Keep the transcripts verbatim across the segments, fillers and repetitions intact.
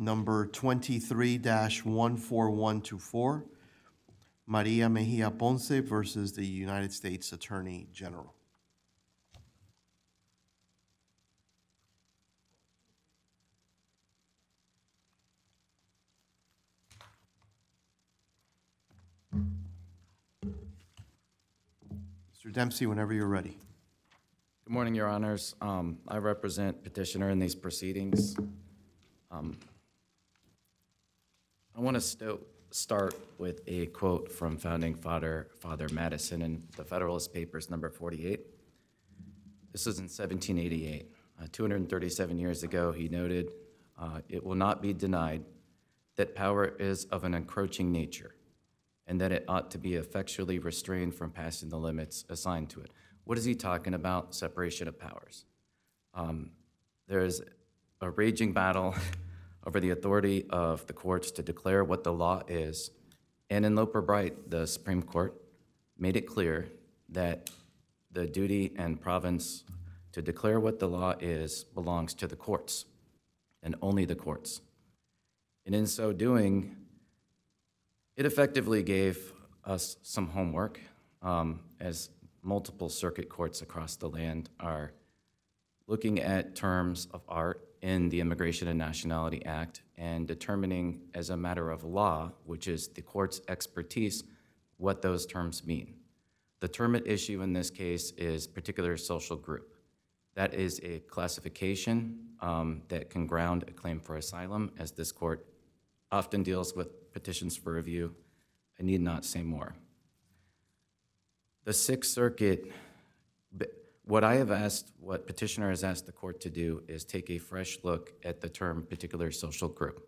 number twenty-three dash one four one two four, Maria Mejia Ponce versus the United States Attorney General. Mister Dempsey, whenever you're ready. Good morning, Your Honors. Um, I represent petitioner in these proceedings. Um, I want to st start with a quote from founding father, Father Madison in the Federalist Papers, number forty-eight. This is in seventeen eighty-eight. Uh, two hundred thirty-seven years ago, he noted, uh, it will not be denied that power is of an encroaching nature and that it ought to be effectually restrained from passing the limits assigned to it. What is he talking about? Separation of powers. Um, there is a raging battle over the authority of the courts to declare what the law is. And in Loper Bright, the Supreme Court made it clear that the duty and province to declare what the law is belongs to the courts, and only the courts. And in so doing, it effectively gave us some homework, um, as multiple circuit courts across the land are looking at terms of art in the Immigration and Nationality Act and determining as a matter of law, which is the court's expertise, what those terms mean. The term at issue in this case is particular social group. That is a classification um, that can ground a claim for asylum, as this court often deals with petitions for review. I need not say more. The Sixth Circuit, what I have asked, what petitioner has asked the court to do is take a fresh look at the term particular social group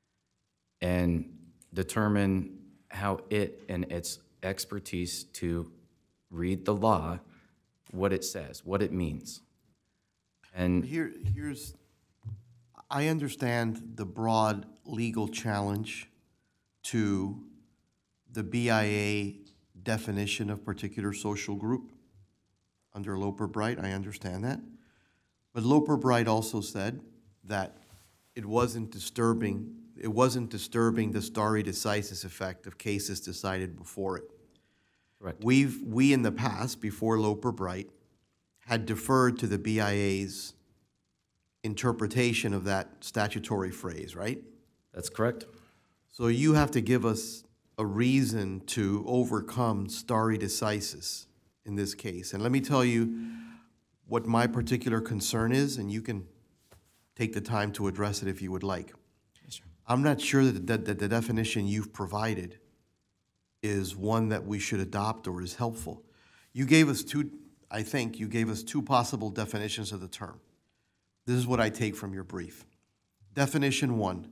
and determine how it and its expertise to read the law, what it says, what it means. And Here, here's, I understand the broad legal challenge to the B I A definition of particular social group under Loper Bright. I understand that. But Loper Bright also said that it wasn't disturbing, it wasn't disturbing the stare decisis effect of cases decided before it. correct. We've, we in the past, before Loper Bright, had deferred to the B I A's interpretation of that statutory phrase, right? That's correct. So you have to give us a reason to overcome stare decisis in this case. And let me tell you what my particular concern is, and you can take the time to address it if you would like. Yes, sir. I'm not sure that the, that the definition you've provided is one that we should adopt or is helpful. You gave us two, I think you gave us two possible definitions of the term. This is what I take from your brief. Definition one,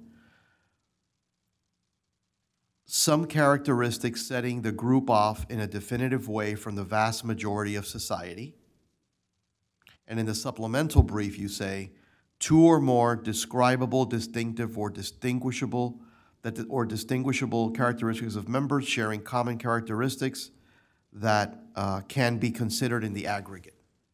some characteristics setting the group off in a definitive way from the vast majority of society. And in the supplemental brief, you say, two or more describable, distinctive, or distinguishable, that or distinguishable characteristics of members sharing common characteristics that uh, can be considered in the aggregate.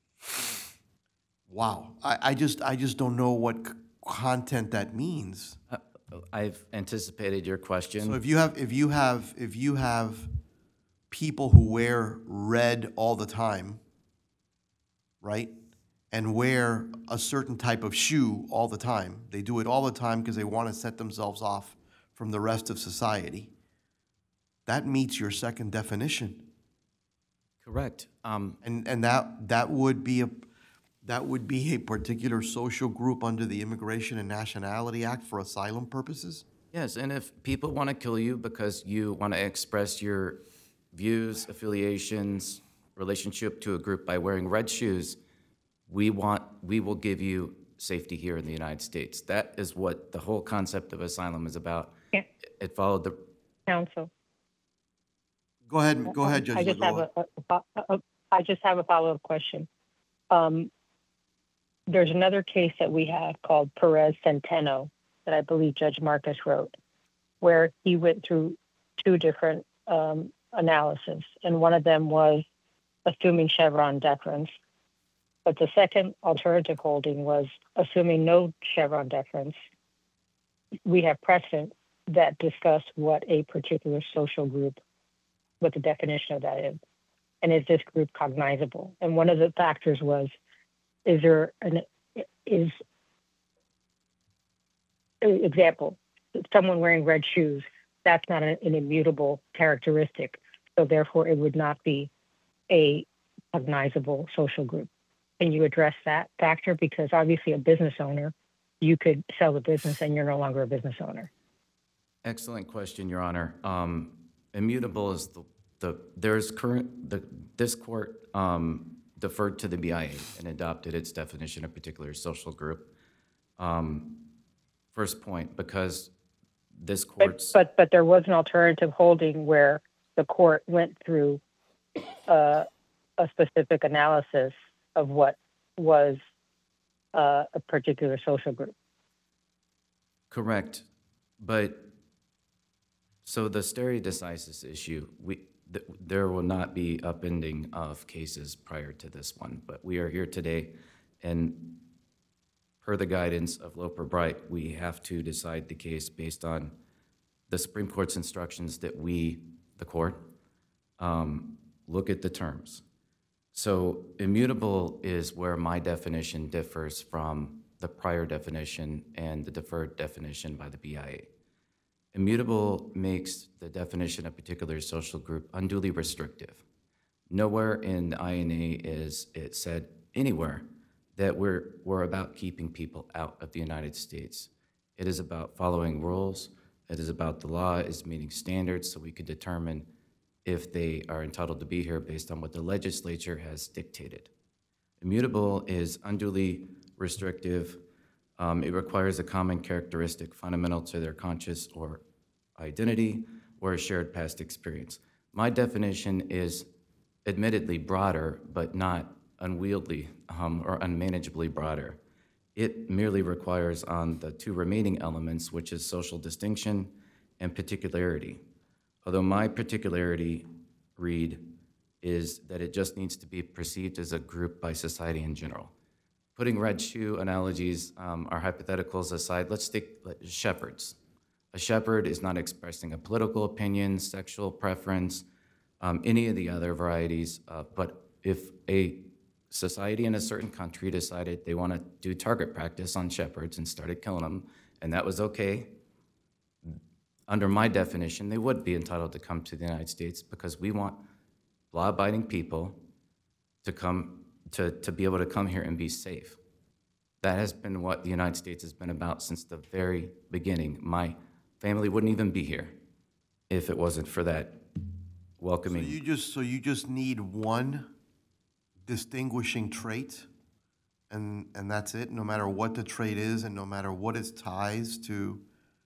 Wow, I, I just I just don't know what c- content that means. Uh, I've anticipated your question. So if you have if you have if you have people who wear red all the time, right, and wear a certain type of shoe all the time, they do it all the time because they want to set themselves off from the rest of society. That meets your second definition, Correct. Um, and and that that would be a that would be a particular social group under the Immigration and Nationality Act for asylum purposes. yes, and if people want to kill you because you want to express your views, affiliations, relationship to a group by wearing red shoes, we want, we will give you safety here in the United States. That is what the whole concept of asylum is about. Yeah. It followed the, Counsel. Go ahead, go ahead, Judge I just have Lagoa. a, a, a, a I just have a follow-up question. Um, there's another case that we have called Perez Centeno that I believe Judge Marcus wrote, where he went through two different um, analysis, and one of them was assuming Chevron deference, but the second alternative holding was assuming no Chevron deference, we have precedent that discuss what a particular social group, what the definition of that is, and is this group cognizable? And one of the factors was, is there an is example, someone wearing red shoes? That's not an, an immutable characteristic, so therefore it would not be a cognizable social group. Can you address that factor? Because obviously, a business owner, you could sell the business and you're no longer a business owner. Excellent question, Your Honor. Um, immutable is the, the there's current, the, this court um, deferred to the B I A and adopted its definition of particular social group. Um, first point, because this But, court's... but but there was an alternative holding where the court went through uh, a specific analysis of what was uh, a particular social group. Correct, but so the stare decisis issue, we th- there will not be upending of cases prior to this one, but we are here today, and per the guidance of Loper Bright, we have to decide the case based on the Supreme Court's instructions that we, the court, um, look at the terms. So immutable is where my definition differs from the prior definition and the deferred definition by the B I A. Immutable makes the definition of particular social group unduly restrictive. Nowhere in the I N A is it said anywhere that we're, we're about keeping people out of the United States. It is about following rules. It is about the law is meeting standards so we could determine if they are entitled to be here based on what the legislature has dictated. Immutable is unduly restrictive. Um, it requires a common characteristic fundamental to their conscious or identity or a shared past experience. My definition is admittedly broader, but not unwieldy um, or unmanageably broader. It merely requires on the two remaining elements, which is social distinction and particularity. Although my particularity read is that it just needs to be perceived as a group by society in general. Putting red shoe analogies um, or hypotheticals aside, let's stick like, shepherds. A shepherd is not expressing a political opinion, sexual preference, um, any of the other varieties, uh, but if a society in a certain country decided they want to do target practice on shepherds and started killing them, and that was okay, under my definition, they would be entitled to come to the United States because we want law-abiding people to come to, to be able to come here and be safe. That has been what the United States has been about since the very beginning. My family wouldn't even be here if it wasn't for that So welcoming. you just, so you just need one distinguishing trait, and, and that's it, no matter what the trait is and no matter what its ties to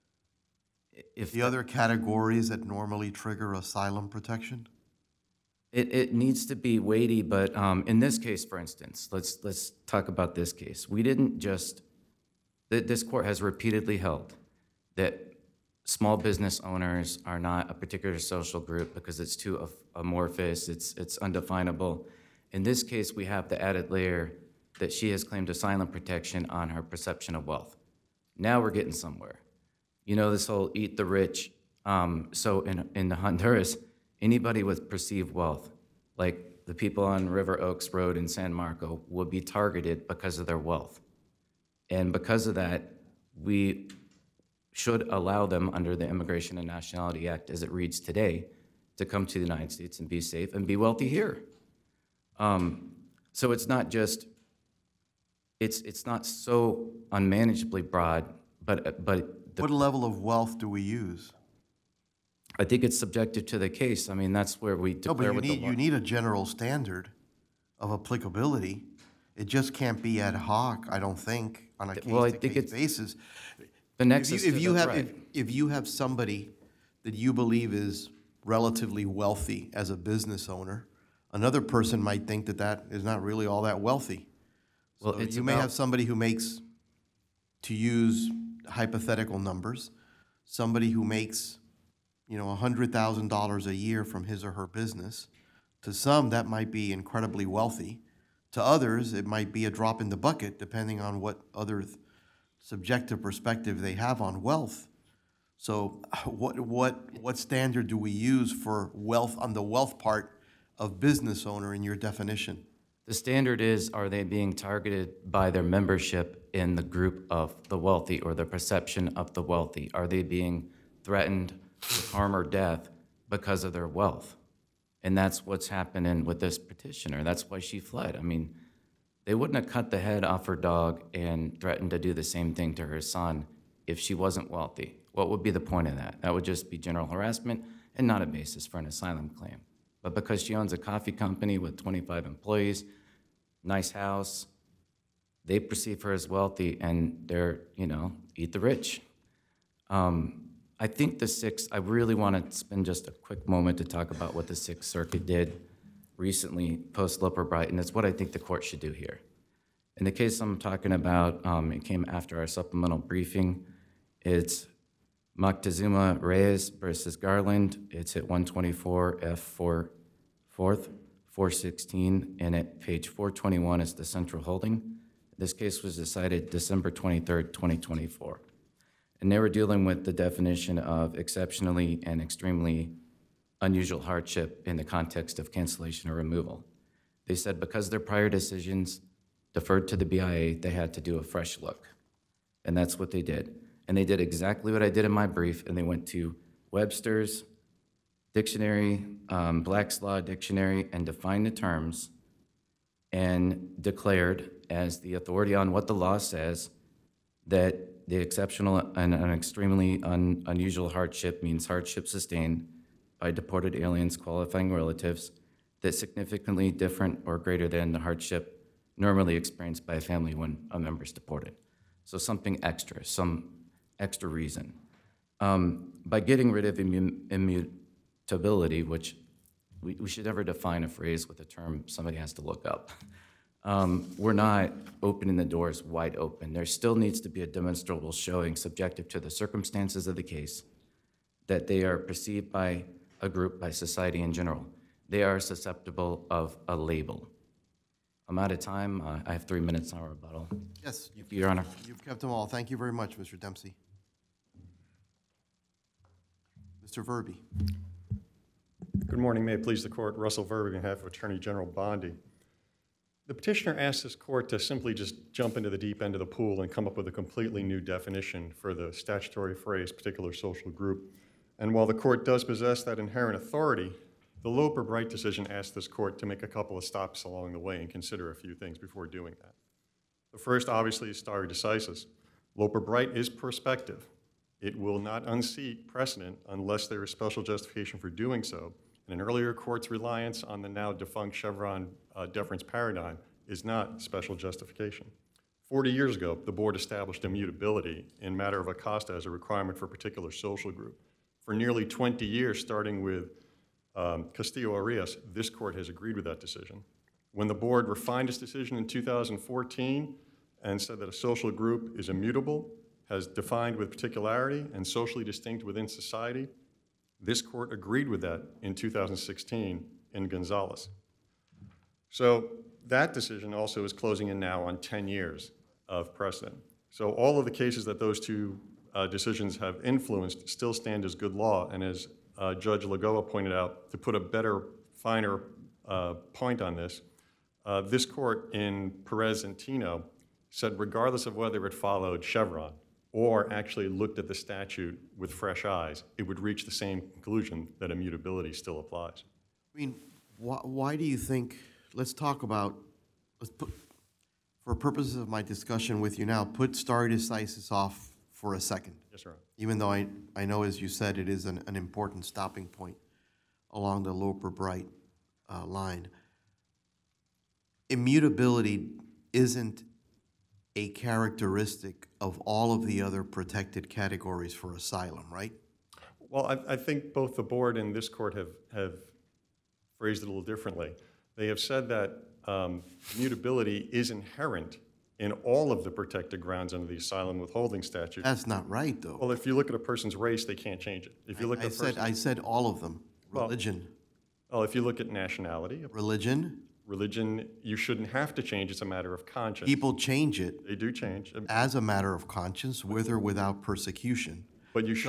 If the other categories that normally trigger asylum protection? It, it needs to be weighty, but um, in this case, for instance, let's let's talk about this case. We didn't just, th- this court has repeatedly held that small business owners are not a particular social group because it's too af- amorphous, it's it's undefinable. In this case, we have the added layer that she has claimed asylum protection on her perception of wealth. Now we're getting somewhere. You know, this whole eat the rich. Um, so in in Honduras, anybody with perceived wealth, like the people on River Oaks Road in San Marco, would be targeted because of their wealth. And because of that, we should allow them under the Immigration and Nationality Act, as it reads today, to come to the United States and be safe and be wealthy here. Um, so it's not just, it's it's not so unmanageably broad, but but the, What level of wealth do we use? I think it's subjective to the case. I mean, that's where we No, but declare you what the need, law. you need a general standard of applicability. It just can't be ad hoc, I don't think, on a Well, I think case-to-case it's- basis. The If nexus you, to if you the have, threat. if, if you have somebody that you believe is relatively wealthy as a business owner, another person might think that that is not really all that wealthy. Well, So it's you may about- have somebody who makes, to use hypothetical numbers, somebody who makes, you know, a hundred thousand dollars a year from his or her business. To some, that might be incredibly wealthy. To others, it might be a drop in the bucket, depending on what other th- subjective perspective they have on wealth. So what, what, what standard do we use for wealth, on the wealth part of business owner in your definition? The standard is, are they being targeted by their membership in the group of the wealthy or the perception of the wealthy? Are they being threatened with harm or death because of their wealth? And that's what's happening with this petitioner. That's why she fled. I mean, they wouldn't have cut the head off her dog and threatened to do the same thing to her son if she wasn't wealthy. What would be the point of that? That would just be general harassment and not a basis for an asylum claim. But because she owns a coffee company with twenty-five employees, nice house, they perceive her as wealthy, and they're, you know, eat the rich. Um, I think the Sixth, I really want to spend just a quick moment to talk about what the Sixth Circuit did recently post-Loper Bright, and it's what I think the court should do here. In the case I'm talking about, um, it came after our supplemental briefing. It's Moctezuma Reyes versus Garland. It's at one twenty-four F four, fourth, four sixteen, and at page four twenty-one is the central holding. This case was decided December twenty-third, twenty twenty-four. And they were dealing with the definition of exceptionally and extremely unusual hardship in the context of cancellation or removal. They said because their prior decisions deferred to the B I A, they had to do a fresh look. And that's what they did. And they did exactly what I did in my brief, and they went to Webster's dictionary, um, Black's Law Dictionary, and defined the terms and declared as the authority on what the law says that the exceptional and an extremely un, unusual hardship means hardship sustained by deported aliens qualifying relatives that's significantly different or greater than the hardship normally experienced by a family when a member is deported. So something extra, some extra reason. Um, by getting rid of immu- immutability, which we, we should never define a phrase with a term somebody has to look up, um, we're not opening the doors wide open. There still needs to be a demonstrable showing subjective to the circumstances of the case that they are perceived by a group, by society in general. They are susceptible of a label. I'm out of time. Uh, I have three minutes on rebuttal. Yes, Thank you, Your Honor. you've kept them all. Thank you very much, Mister Dempsey. Mister Verby. Good morning. May it please the court. Russell Verby on behalf of Attorney General Bondi. The petitioner asked this court to simply just jump into the deep end of the pool and come up with a completely new definition for the statutory phrase particular social group. And while the court does possess that inherent authority, the Loper Bright decision asked this court to make a couple of stops along the way and consider a few things before doing that. The first, obviously, is stare decisis. Loper Bright is prospective. It will not unseat precedent unless there is special justification for doing so. And an earlier court's reliance on the now defunct Chevron uh, deference paradigm is not special justification. Forty years ago, the board established immutability in matter of Acosta as a requirement for a particular social group. For nearly twenty years, starting with um, Castillo-Arias, this court has agreed with that decision. When the board refined its decision in two thousand fourteen and said that a social group is immutable, has defined with particularity and socially distinct within society, this court agreed with that in two thousand sixteen in Gonzalez. So that decision also is closing in now on ten years of precedent. So all of the cases that those two uh, decisions have influenced still stand as good law, and as uh, Judge Lagoa pointed out, to put a better, finer uh, point on this, uh, this court in Perez and Tino said regardless of whether it followed Chevron or actually looked at the statute with fresh eyes, it would reach the same conclusion that immutability still applies. I mean, why, why do you think, let's talk about, let's put, for purposes of my discussion with you now, put stare decisis off for a second. Yes, sir. Even though I, I know, as you said, it is an, an important stopping point along the Loper-Bright uh, line. Immutability isn't a characteristic of all of the other protected categories for asylum, right? Well, I, I think both the board and this court have, have phrased it a little differently. They have said that um, immutability is inherent in all of the protected grounds under the asylum withholding statute. That's not right, though. Well, if you look at a person's race, they can't change it. If you look I, at I a said, person's, I said all of them. Well- Religion, well, if you look at nationality, religion, religion, you shouldn't have to change. It's a matter of conscience. people change it They do change, as a matter of conscience, with or without persecution. but you So shouldn't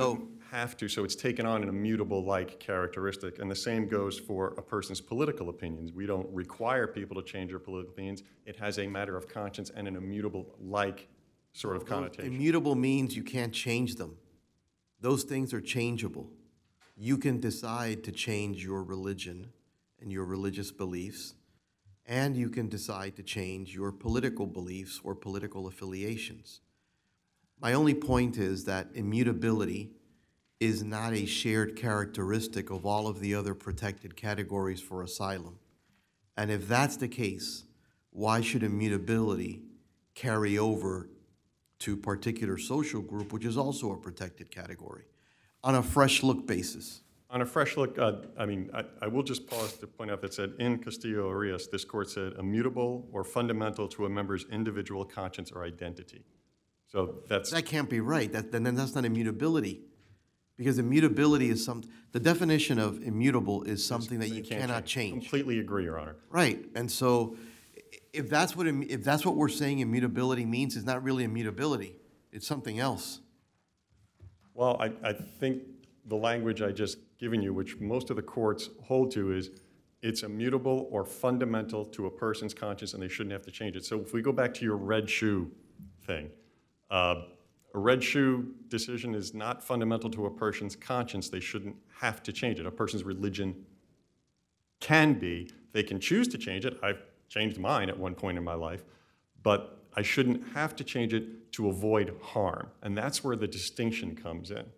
have to, so it's taken on an immutable-like characteristic. And the same goes for a person's political opinions. We don't require people to change their political opinions. It has a matter of conscience and an immutable-like sort of connotation. Immutable means you can't change them. Those things are changeable. You can decide to change your religion and your religious beliefs, and you can decide to change your political beliefs or political affiliations. My only point is that immutability is not a shared characteristic of all of the other protected categories for asylum. And if that's the case, why should immutability carry over to particular social group, which is also a protected category, on a fresh look basis? On a fresh look, uh, I mean, I, I will just pause to point out that said in Castillo-Arias, this court said immutable or fundamental to a member's individual conscience or identity. So that's That can't be right. That, then that's not immutability. Because immutability is some, the definition of immutable is something that you can't cannot change. Completely agree, Your Honor. Right, and so if that's what, im- if that's what we're saying immutability means, it's not really immutability, it's something else. Well, I, I think the language I just given you, which most of the courts hold to, is it's immutable or fundamental to a person's conscience and they shouldn't have to change it. So if we go back to your red shoe thing, uh, a red shoe decision is not fundamental to a person's conscience. They shouldn't have to change it. A person's religion can be. They can choose to change it. I've changed mine at one point in my life, but I shouldn't have to change it to avoid harm. And that's where the distinction comes in.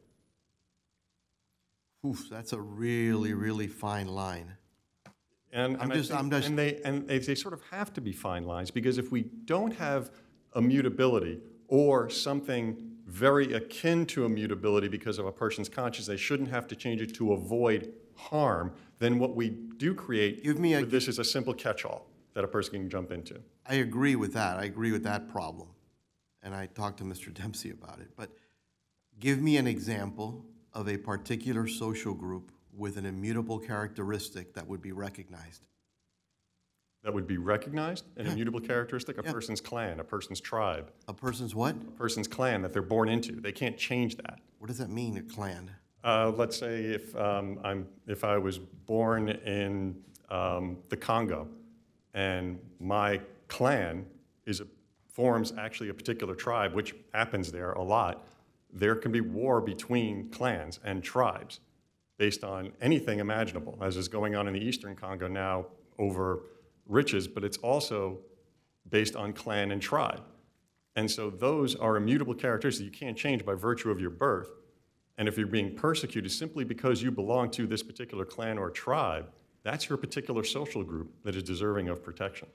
Oof, that's a really, really fine line. And, I'm and I just- think- I'm just- and they and they, they sort of have to be fine lines, because if we don't have immutability or something very akin to immutability because of a person's conscience, they shouldn't have to change it to avoid harm, then what we do create Give me a- with this is a simple catch-all that a person can jump into. I agree with that, I agree with that problem. And I talked to Mister Dempsey about it, but give me an example of a particular social group with an immutable characteristic that would be recognized. That would be recognized, an immutable characteristic, a Yeah. person's clan, a person's tribe, A person's what? a person's clan that they're born into. They can't change that. What does that mean, a clan? Uh, let's say if um, I'm if I was born in um, the Congo, and my clan is a, forms actually a particular tribe, which happens there a lot, there can be war between clans and tribes based on anything imaginable, as is going on in the Eastern Congo now over riches, but it's also based on clan and tribe. And so those are immutable characteristics you can't change by virtue of your birth. And if you're being persecuted simply because you belong to this particular clan or tribe, that's your particular social group that is deserving of protection.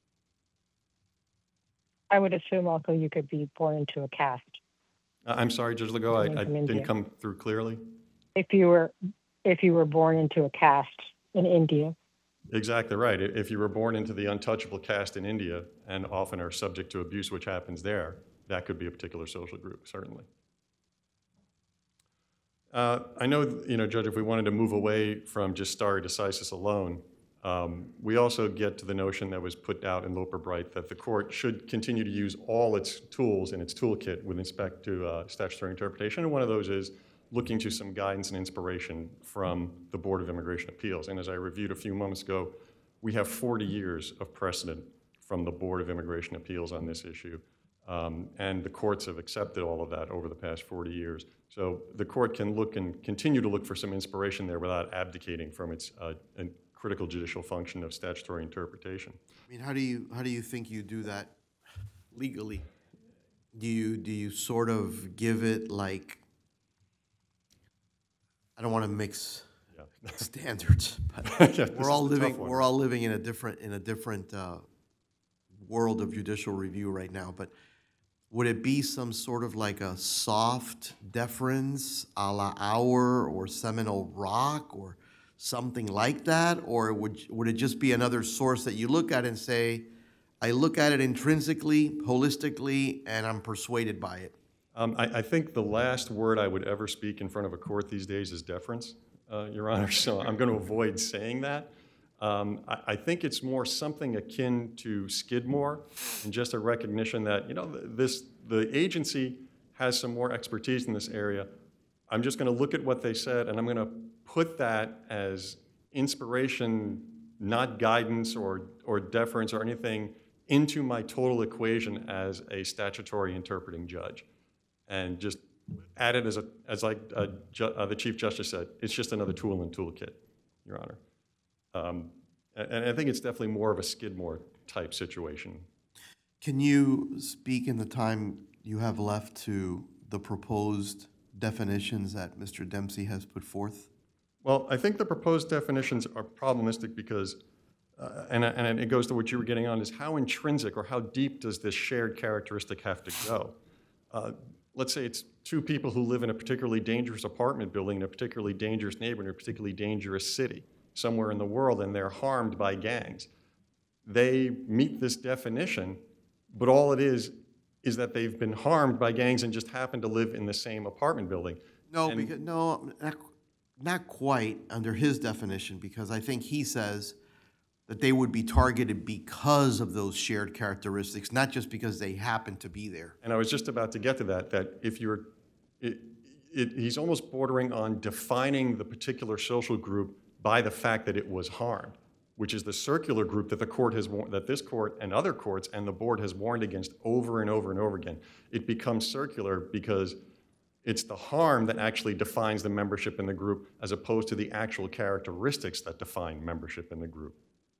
I would assume also you could be born into a caste. Uh, I'm sorry, Judge Legault, I, I Coming from didn't India. come through clearly. If you were, if you were born into a caste in India, Exactly right. I- If you were born into the untouchable caste in India and often are subject to abuse, which happens there, that could be a particular social group, certainly. Uh, I know, you know, Judge, if we wanted to move away from just stare decisis alone, um, we also get to the notion that was put out in Loper Bright that the court should continue to use all its tools in its toolkit with respect to uh, statutory interpretation, and one of those is looking to some guidance and inspiration from the Board of Immigration Appeals. And as I reviewed a few moments ago, we have forty years of precedent from the Board of Immigration Appeals on this issue. Um, and the courts have accepted all of that over the past forty years. So the court can look and continue to look for some inspiration there without abdicating from its uh, an critical judicial function of statutory interpretation. I mean, how do you, how do you think you do that legally? Do you, do you sort of give it like, I don't want to mix Yeah. standards, but Yeah, this we're all is the tough living, one. we're all living in a different, in a different uh, world of judicial review right now, but would it be some sort of like a soft deference a la Our or Seminole Rock or something like that? Or would, would it just be another source that you look at and say, I look at it intrinsically, holistically, and I'm persuaded by it? Um, I, I think the last word I would ever speak in front of a court these days is deference, uh, Your Honor, so I'm going to avoid saying that. Um, I, I think it's more something akin to Skidmore and just a recognition that, you know, this, the agency has some more expertise in this area. I'm just going to look at what they said, and I'm going to put that as inspiration, not guidance or, or deference or anything, into my total equation as a statutory interpreting judge. And just add it as, a, as like uh, ju uh, the Chief Justice said, it's just another tool in the toolkit, Your Honor. Um, and I think it's definitely more of a Skidmore type situation. Can you speak in the time you have left to the proposed definitions that Mister Dempsey has put forth? Well, I think the proposed definitions are problematic because, uh, and, and it goes to what you were getting on, is how intrinsic or how deep does this shared characteristic have to go? Uh, let's say it's two people who live in a particularly dangerous apartment building in a particularly dangerous neighborhood in a particularly dangerous city somewhere in the world, and they're harmed by gangs. They meet this definition, but all it is is that they've been harmed by gangs and just happen to live in the same apartment building. No, And- because, no, not, not quite under his definition, because I think he says that they would be targeted because of those shared characteristics, not just because they happen to be there. And I was just about to get to that, that if you're, it, it, he's almost bordering on defining the particular social group by the fact that it was harmed, which is the circular group that the court has, war- that this court and other courts and the board has warned against over and over and over again. It becomes circular because it's the harm that actually defines the membership in the group as opposed to the actual characteristics that define membership in the group.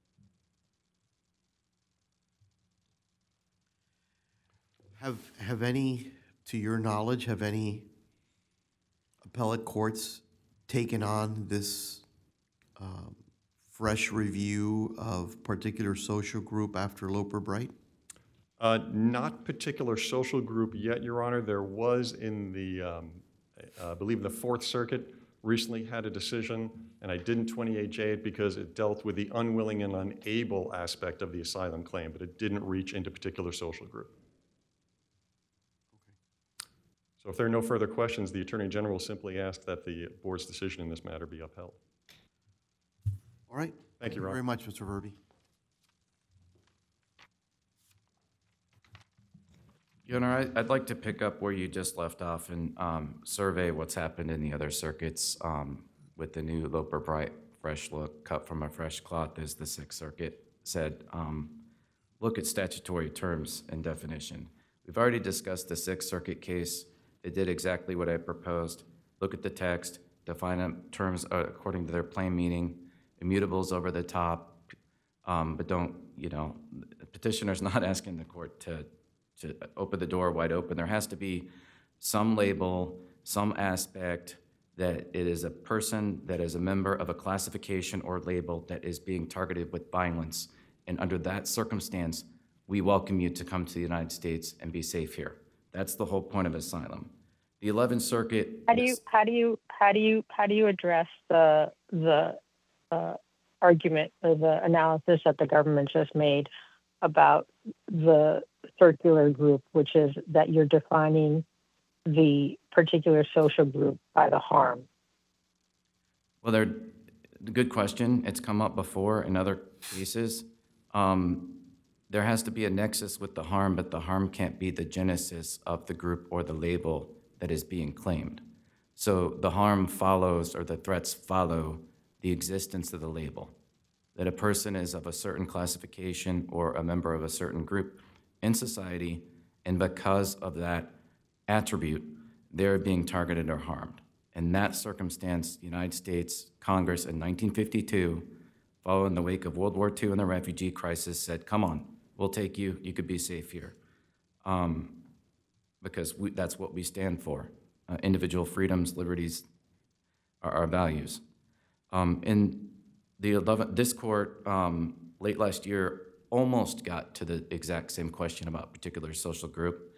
Have, have any, to your knowledge, have any appellate courts taken on this um, fresh review of particular social group after Loper Bright? Uh, not particular social group yet, Your Honor. There was in the, um, I believe the Fourth Circuit recently had a decision, and I didn't twenty-eight J it because it dealt with the unwilling and unable aspect of the asylum claim, but it didn't reach into particular social group. So if there are no further questions, the Attorney General simply asked that the board's decision in this matter be upheld. All right. Thank you, Ron. very much, Mister Verby. Your Honor, I- I'd like to pick up where you just left off and um, survey what's happened in the other circuits um, with the new Loper Bright fresh look, cut from a fresh cloth, as the Sixth Circuit said. Um, look at statutory terms and definition. We've already discussed the Sixth Circuit case. It did exactly what I proposed. Look at the text, define them terms uh, according to their plain meaning, immutables over the top, um, but don't, you know, the petitioner's not asking the court to to open the door wide open. There has to be some label, some aspect that it is a person that is a member of a classification or label that is being targeted with violence. And under that circumstance, we welcome you to come to the United States and be safe here. That's the whole point of asylum. The Eleventh Circuit. How do you how do you how do you how do you address the the uh, argument or the analysis that the government just made about the circular group, which is that you're defining the particular social group by the harm? Well, they're good question. It's come up before in other cases. Um, there has to be a nexus with the harm, but the harm can't be the genesis of the group or the label that is being claimed. So the harm follows, or the threats follow, the existence of the label, that a person is of a certain classification or a member of a certain group in society, and because of that attribute, they're being targeted or harmed. In that circumstance, the United States Congress in nineteen fifty-two, following the wake of World War Two and the refugee crisis, said, come on, we'll take you, you could be safe here. Um, because we, that's what we stand for. Uh, individual freedoms, liberties are our values. Um, in the eleventh, this court, um, late last year, almost got to the exact same question about particular social group.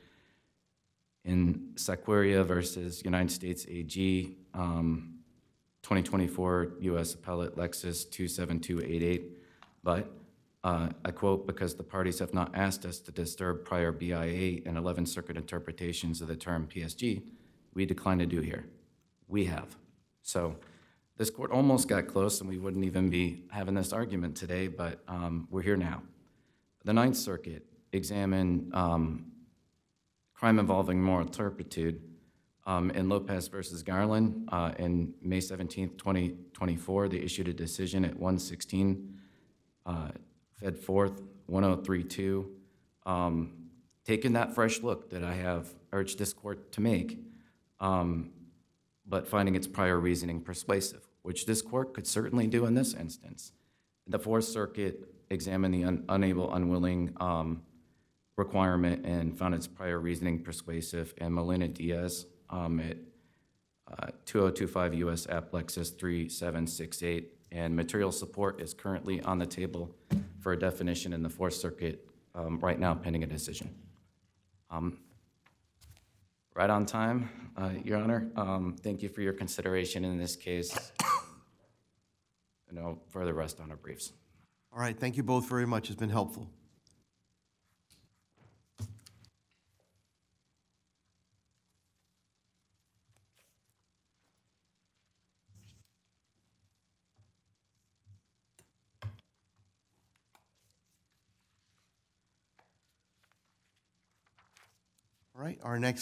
In Saqueria versus United States A G, um, twenty twenty-four U S Appellate Lexus two seven two eight eight, but uh, I quote, because the parties have not asked us to disturb prior B I A and eleventh Circuit interpretations of the term P S G, we decline to do here. We have. So this court almost got close and we wouldn't even be having this argument today, but um, we're here now. The Ninth Circuit examined um, crime involving moral turpitude Um, In Lopez versus Garland, uh, in May seventeenth, twenty twenty-four, they issued a decision at one sixteen uh, Fed Fourth, one oh three two, um, taking that fresh look that I have urged this court to make, um, but finding its prior reasoning persuasive, which this court could certainly do in this instance. The Fourth Circuit examined the un- unable, unwilling um, requirement and found its prior reasoning persuasive, and Molina Diaz um, at uh, two oh two five U S App Lexus three seven six eight, and material support is currently on the table for a definition in the Fourth Circuit um, right now, pending a decision. Um, right on time, uh, Your Honor. Um, thank you for your consideration in this case. No further rest on our briefs. All right, thank you both very much. It's been helpful. All right, our next